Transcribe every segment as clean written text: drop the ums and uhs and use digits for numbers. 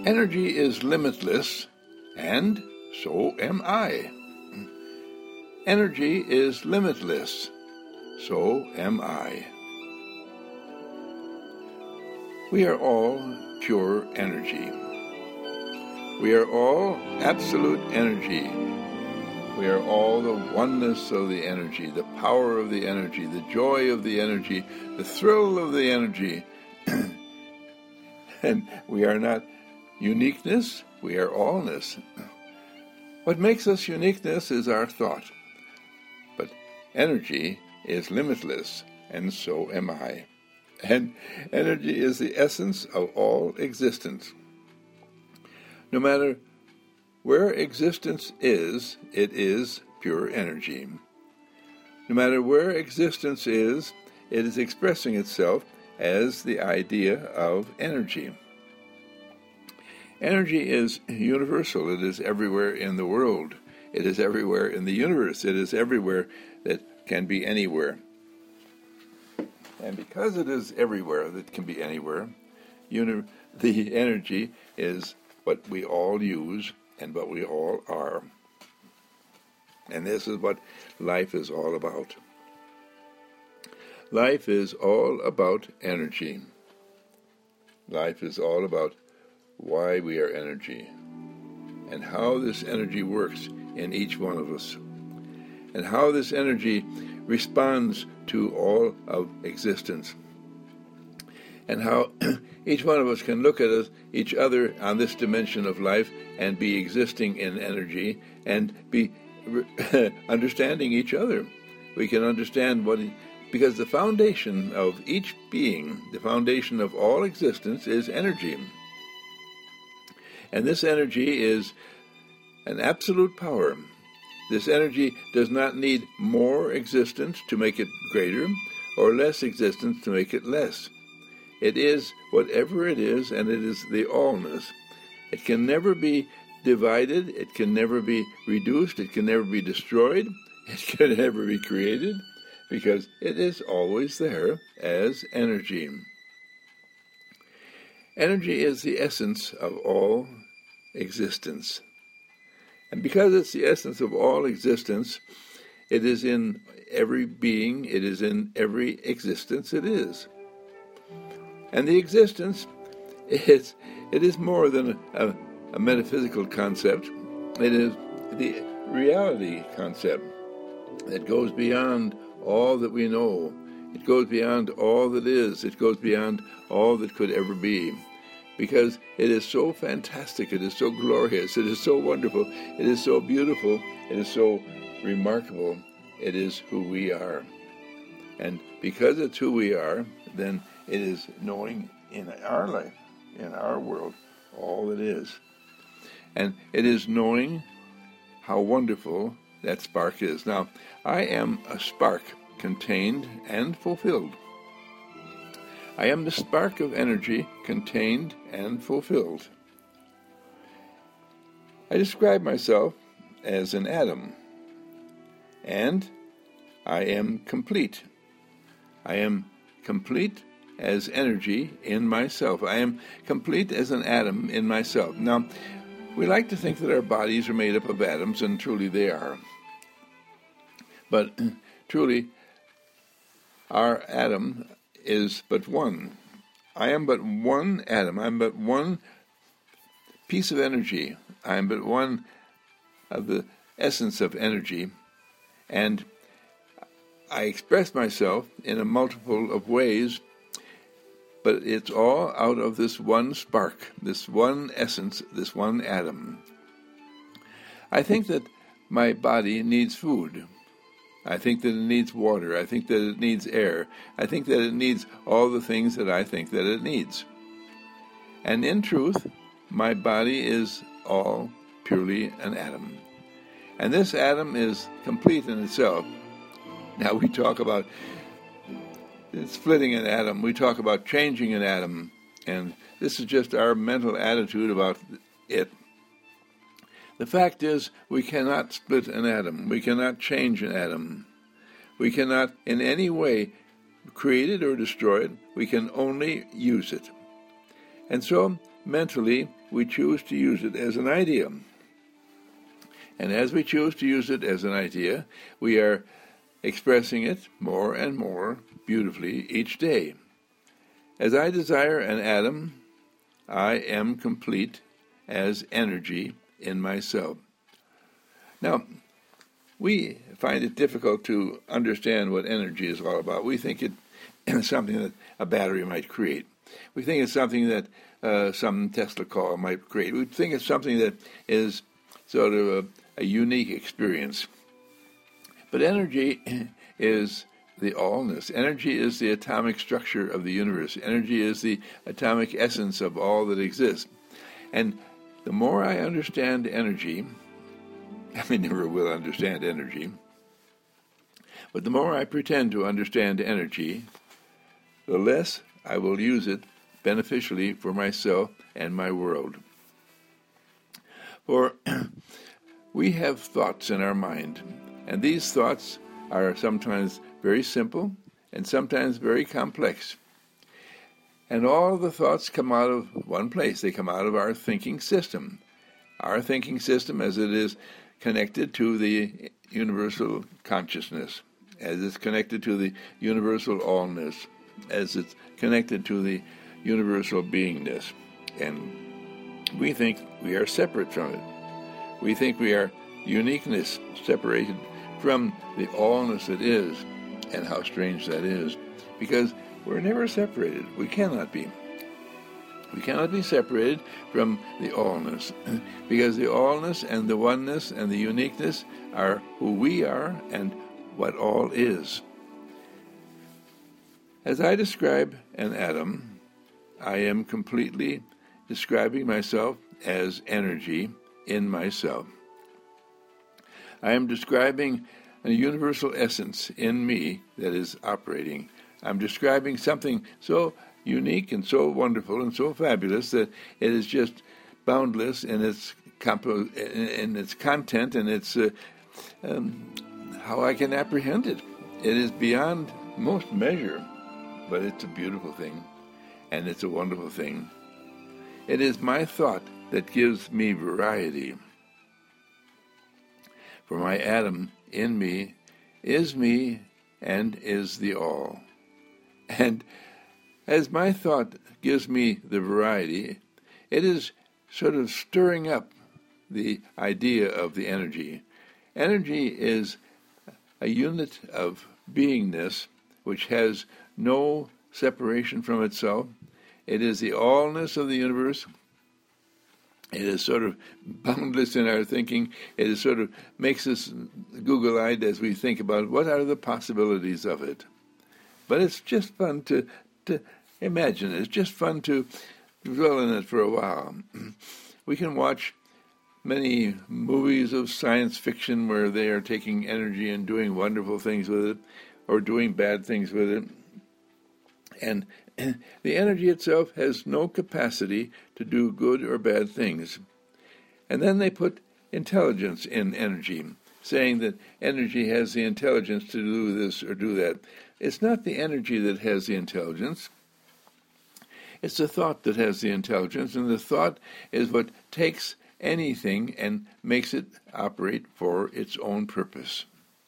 Energy is limitless, and so am I. Energy is limitless, so am I. We are all pure energy. We are all absolute energy. We are all the oneness of the energy, the power of the energy, the joy of the energy, the thrill of the energy. And we are not uniqueness, we are allness. What makes us uniqueness is our thought. But energy is limitless, and so am I. And energy is the essence of all existence. No matter where existence is, it is pure energy. No matter where existence is, it is expressing itself as the idea of energy. Energy is universal. It is everywhere in the world. It is everywhere in the universe. It is everywhere that can be anywhere. And because it is everywhere that can be anywhere, the energy is what we all use and what we all are. And this is what life is all about. Life is all about energy. Life is all about why we are energy and how this energy works in each one of us and how this energy responds to all of existence and how each one of us can look at each other on this dimension of life and be existing in energy and be understanding each other. We can understand because the foundation of each being, the foundation of all existence is energy. And this energy is an absolute power. This energy does not need more existence to make it greater or less existence to make it less. It is whatever it is, and it is the allness. It can never be divided, it can never be reduced, it can never be destroyed, it can never be created, because it is always there as energy. Energy is the essence of all existence. And because it's the essence of all existence, it is in every being, it is in every existence it is. And the existence, it is more than a metaphysical concept. It is the reality concept that goes beyond all that we know. It goes beyond all that is. It goes beyond all that could ever be. Because it is so fantastic, it is so glorious, it is so wonderful, it is so beautiful, it is so remarkable. It is who we are. And because it's who we are, then it is knowing in our life, in our world, all that is. And it is knowing how wonderful that spark is. Now, I am a spark contained and fulfilled. I am the spark of energy contained and fulfilled. I describe myself as an atom, and I am complete. I am complete as energy in myself. I am complete as an atom in myself. Now, we like to think that our bodies are made up of atoms, and truly they are. But truly, our atom is but one. I am but one atom. I am but one piece of energy. I am but one of the essence of energy. And I express myself in a multiple of ways, but it's all out of this one spark, this one essence, this one atom. I think that my body needs food. I think that it needs water. I think that it needs air. I think that it needs all the things that I think that it needs. And in truth, my body is all purely an atom. And this atom is complete in itself. Now we talk about splitting an atom. We talk about changing an atom. And this is just our mental attitude about it. The fact is, we cannot split an atom. We cannot change an atom. We cannot in any way create it or destroy it. We can only use it. And so, mentally we choose to use it as an idea. And as we choose to use it as an idea, we are expressing it more and more beautifully each day. As I desire an atom, I am complete as energy in myself. Now, we find it difficult to understand what energy is all about. We think it is something that a battery might create. We think it's something that some Tesla coil might create. We think it's something that is sort of a unique experience. But energy is the allness. Energy is the atomic structure of the universe. Energy is the atomic essence of all that exists. And the more I understand energy, I never will understand energy, but the more I pretend to understand energy, the less I will use it beneficially for myself and my world. For we have thoughts in our mind, and these thoughts are sometimes very simple and sometimes very complex. And all the thoughts come out of one place. They come out of our thinking system. Our thinking system as it is connected to the universal consciousness, as it's connected to the universal allness, as it's connected to the universal beingness. And we think we are separate from it. We think we are uniqueness, separated from the allness that is, and how strange that is, because we're never separated. We cannot be. We cannot be separated from the allness, because the allness and the oneness and the uniqueness are who we are and what all is. As I describe an atom, I am completely describing myself as energy in myself. I am describing a universal essence in me that is operating. I'm describing something so unique and so wonderful and so fabulous that it is just boundless in its content and its how I can apprehend it. It is beyond most measure, but it's a beautiful thing, and it's a wonderful thing. It is my thought that gives me variety. For my atom in me and is the all. And as my thought gives me the variety, it is sort of stirring up the idea of the energy. Energy is a unit of beingness which has no separation from itself. It is the allness of the universe. It is sort of boundless in our thinking. It is sort of makes us Google-eyed as we think about what are the possibilities of it. But it's just fun to imagine it. It's just fun to dwell in it for a while. We can watch many movies of science fiction where they are taking energy and doing wonderful things with it, or doing bad things with it. And the energy itself has no capacity to do good or bad things. And then they put intelligence in energy, saying that energy has the intelligence to do this or do that. It's not the energy that has the intelligence. It's the thought that has the intelligence, and the thought is what takes anything and makes it operate for its own purpose.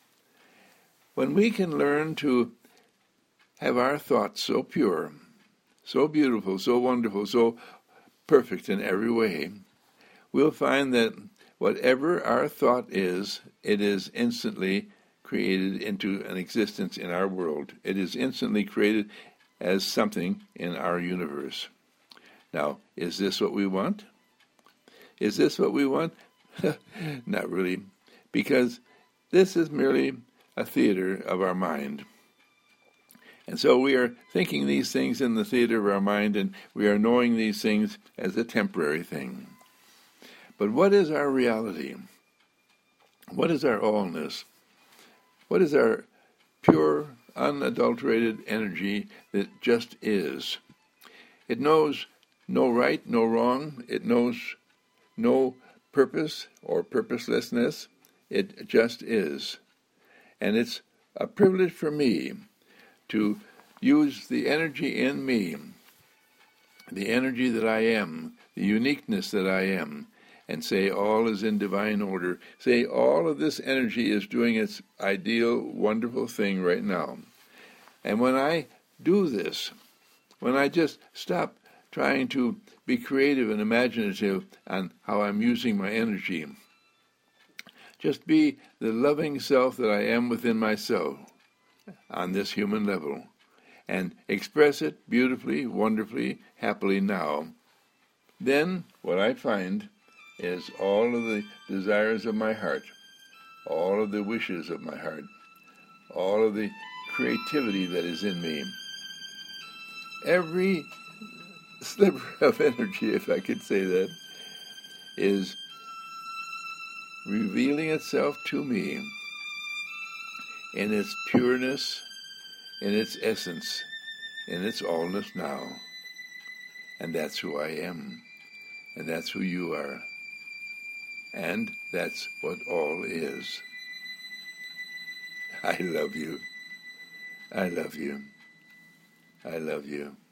When we can learn to have our thoughts so pure, so beautiful, so wonderful, so perfect in every way, we'll find that whatever our thought is, it is instantly created into an existence in our world. It is instantly created as something in our universe. Now, is this what we want? Is this what we want? Not really, because this is merely a theater of our mind. And so we are thinking these things in the theater of our mind, and we are knowing these things as a temporary thing. But what is our reality? What is our allness? What is our pure, unadulterated energy that just is? It knows no right, no wrong. It knows no purpose or purposelessness. It just is. And it's a privilege for me to use the energy in me the energy that I am, the uniqueness that I am, and say all is in divine order. Say all of this energy is doing its ideal, wonderful thing right now. And when I do this, when I just stop trying to be creative and imaginative on how I'm using my energy, just be the loving self that I am within myself on this human level, and express it beautifully, wonderfully, happily now, then what I find is all of the desires of my heart, all of the wishes of my heart, all of the creativity that is in me, every sliver of energy, if I could say that, is revealing itself to me in its pureness, in its essence, in its allness now. And that's who I am, and that's who you are, and that's what all is. I love you. I love you. I love you.